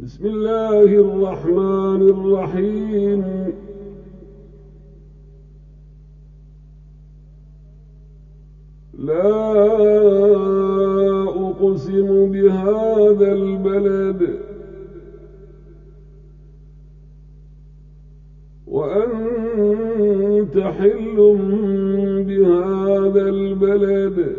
بسم الله الرحمن الرحيم. لا أقسم بهذا البلد وأنت حل بهذا البلد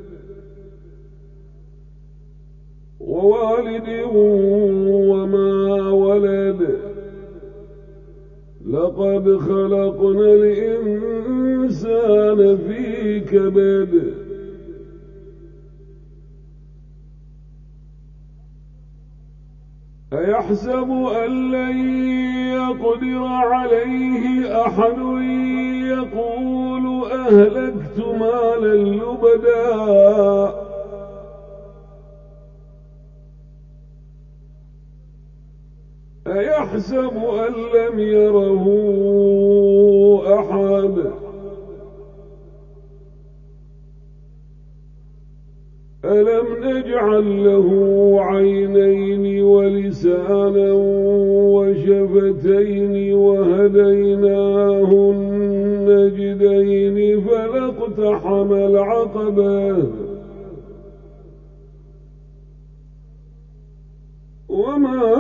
ووالد وما ولد. لقد خلقنا الإنسان في كبد. أيحسب أن لن يقدر عليه أحد يقول أهلكت مالا لبدا أيحسب أن لم يره أحد ألم نجعل له عينين ولسانا وشفتين وهديناه النجدين فلاقتحم العقبة وما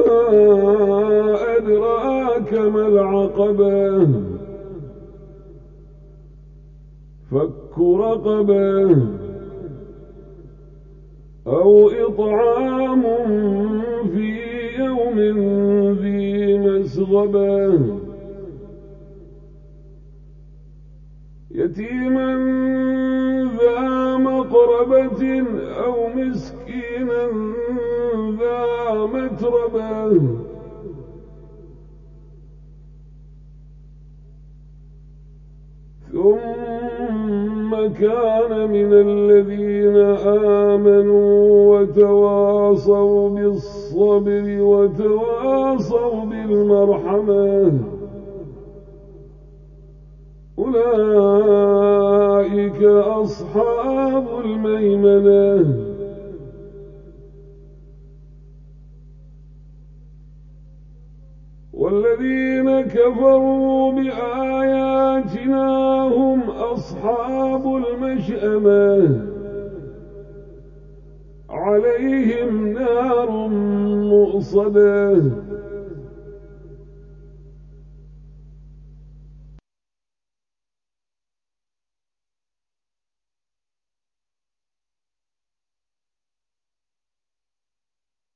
أدراك ما العقبة فك رقبة أو إطعام في يوم ذي مسغبة يتيما ذا مقربة أو مسكينا ذا متربة ثم كان من الذين آمنوا وتواصوا بالصبر وتواصوا بالمرحمة أولئك أصحاب الميمنة. والذين كفروا بآياتنا هم أصحاب المشأمة عليهم نار مؤصدة